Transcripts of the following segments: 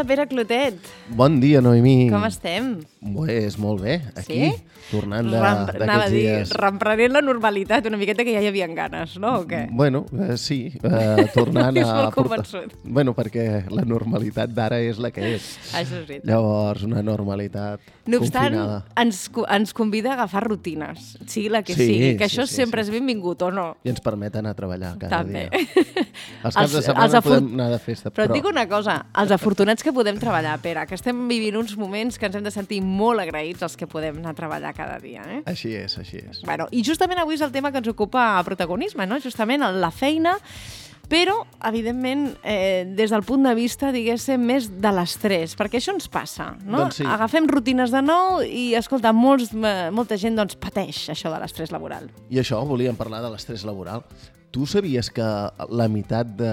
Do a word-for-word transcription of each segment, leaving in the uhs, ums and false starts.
Pere Clotet. Bon dia, Noemí. Com estem? Pues molt bé, aquí, sí? tornant de, Rem, d'aquests dir, dies. Reprenent la normalitat, una miqueta que ja hi havia ganes, no? O què? Bueno, eh, sí, eh, tornant És a... molt convençut. Bueno, perquè la normalitat d'ara és la que és. Això és veritat. Llavors, una normalitat No obstant, confinada. ens, ens convida a agafar rutines, sigui la que Sí, sigui, que sí, això sí, sempre sí. és benvingut, o no? I ens permet anar a treballar cada També. dia. Els caps de Els- setmana els afort- podem anar de festa, Però però... et dic una cosa, els afortunats que podem treballar, Pere, que estem vivint uns moments que ens hem de sentir molt agraïts els que podem anar a treballar cada dia, eh? Així és, així és. Bueno, i justament avui és el tema que ens ocupa protagonisme, no? Justament la feina, però, evidentment, eh, des del punt de vista, diguéssim, més de l'estrès, perquè això ens passa, no? Doncs sí. Agafem rutines de nou i, escolta, molts, eh, molta gent doncs, pateix això de l'estrès laboral. I això, volíem parlar de l'estrès laboral. Tu sabies que la meitat de,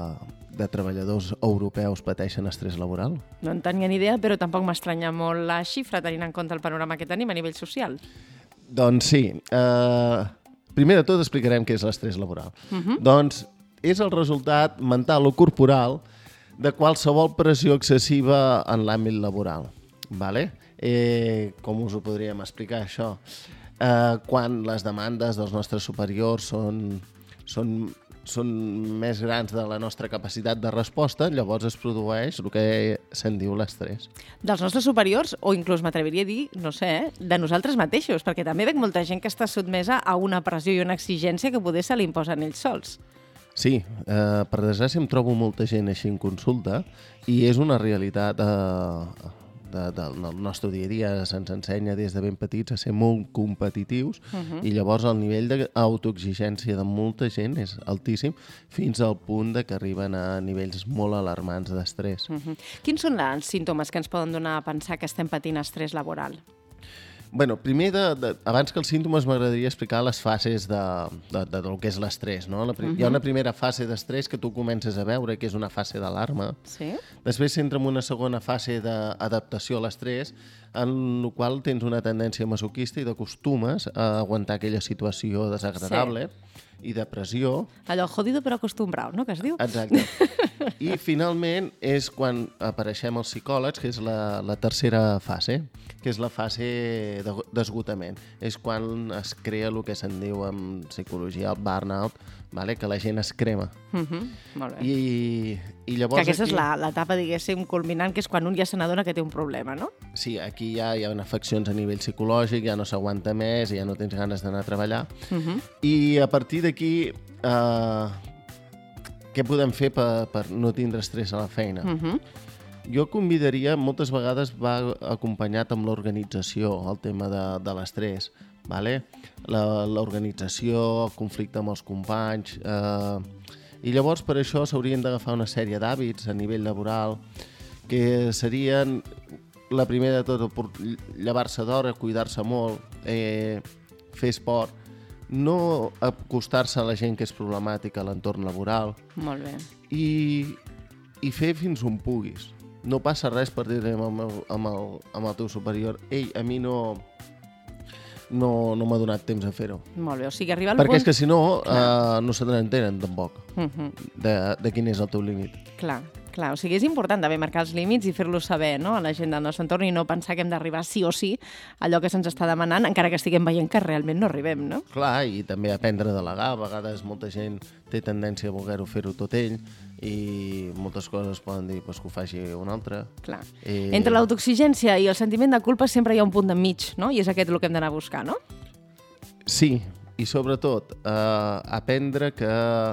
de treballadors europeus pateixen estrès laboral? No en tenia ni idea, però tampoc m'estranya molt la xifra, tenint en compte el panorama que tenim a nivell social. Doncs sí. Uh, primer de tot explicarem què és l'estrès laboral. Uh -huh. Doncs és el resultat mental o corporal de qualsevol pressió excessiva en l'àmbit laboral. Vale? Eh, com us ho podríem explicar, això? Eh, quan les demandes dels nostres superiors són, són, són més grans de la nostra capacitat de resposta, llavors es produeix el que se'n diu l'estrès. Dels nostres superiors, o inclús m'atreviria a dir, no sé, eh, de nosaltres mateixos, perquè també veig molta gent que està sotmesa a una pressió i una exigència que poder se li imposen ells sols. Sí, eh, per desgràcia em trobo molta gent així en consulta i és una realitat eh, de, de, del nostre dia a dia. Se'ns ensenya des de ben petits a ser molt competitius uh-huh. i llavors el nivell d'autoexigència de molta gent és altíssim fins al punt de que arriben a nivells molt alarmants d'estrès. Uh-huh. Quins són els símptomes que ens poden donar a pensar que estem patint estrès laboral? Bueno, primer, de, de, abans que els símptomes, m'agradaria explicar les fases de, de, de, del que és l'estrès. No? La, uh-huh. Hi ha una primera fase d'estrès que tu comences a veure, que és una fase d'alarma. Sí? Després s'entra en una segona fase d'adaptació a l'estrès, en la qual tens una tendència masoquista i t'acostumes a aguantar aquella situació desagradable sí. i de pressió. Allò jodido però acostumbrado, no?, que es diu? Exacte. I finalment és quan apareixem els psicòlegs, que és la, la tercera fase, que és la fase d'esgotament. És quan es crea el que se'n diu en psicologia el burnout, vale? Que la gent es crema. Uh-huh. Molt bé. I, i llavors que aquesta aquí... és l'etapa, diguéssim, culminant, que és quan un ja se n'adona que té un problema, no? Sí, aquí ja hi ha afeccions a nivell psicològic, ja no s'aguanta més, ja no tens ganes d'anar a treballar. Uh-huh. I a partir d'aquí, eh, què podem fer per, per no tindre estrès a la feina? Uh-huh. Jo convidaria, moltes vegades va acompanyat amb l'organització, el tema de, de l'estrès, vale? L'organització, el conflicte amb els companys, eh, i llavors per això s'haurien d'agafar una sèrie d'hàbits a nivell laboral que serien, la primera de tot, llevar-se d'hora, cuidar-se molt, eh, fer esport, no acostar-se a la gent que és problemàtica a l'entorn laboral. Molt bé. I, i fer fins on puguis. No passa res per dir-li amb, el, amb, el, amb el teu superior ei, a mi no, no, no m'ha donat temps a fer-ho. Molt bé, o sigui, arribar al Perquè punt... és que si no, uh, no se n'entenen tampoc uh-huh. de, de quin és el teu límit. Clar, clar, o sigui, és important també marcar els límits i fer-los saber, no?, a la gent del nostre entorn i no pensar que hem d'arribar sí o sí a allò que se'ns està demanant, encara que estiguem veient que realment no arribem, no? Clar, i també aprendre a delegar. A vegades molta gent té tendència a voler-ho fer-ho tot ell i moltes coses poden dir pues, que ho faci un altre. Clar. Eh... Entre l'autoexigència i el sentiment de culpa sempre hi ha un punt d'enmig, no? I és aquest el que hem d'anar a buscar, no? Sí, i sobretot eh, aprendre que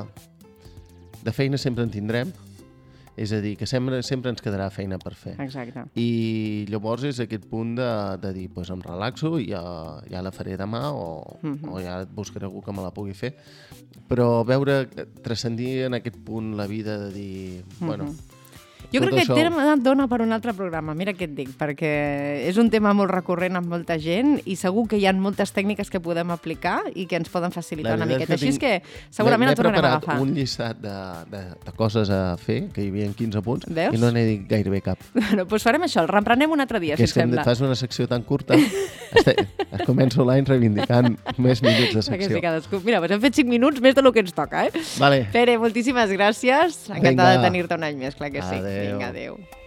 de feina sempre en tindrem, és a dir, que sempre, sempre ens quedarà feina per fer. Exacte. I llavors és aquest punt de, de dir, doncs em relaxo i ja, ja la faré demà o, uh-huh. o ja buscaré algú que me la pugui fer. Però veure, transcendir en aquest punt la vida de dir, uh-huh. bueno... Jo Tot crec que això... aquest tema dona per un altre programa, mira què et dic, perquè és un tema molt recurrent amb molta gent i segur que hi ha moltes tècniques que podem aplicar i que ens poden facilitar una miqueta. Així és que segurament el tornarem a agafar. M'he preparat un llistat de, de, de coses a fer, que hi havia quinze punts, Veus? i no n'he dit gairebé cap. Bueno, doncs farem això, el reprenem un altre dia, que si et sembla. Que és que fas una secció tan curta, este, es començo l'any reivindicant més minuts de secció. Sí, cadascú. Mira, doncs hem fet cinc minuts més del que ens toca, eh? Vale. Pere, moltíssimes gràcies. Encantada Vinga. de tenir-te un any més, clar que sí. Adéu. Vinga, adéu.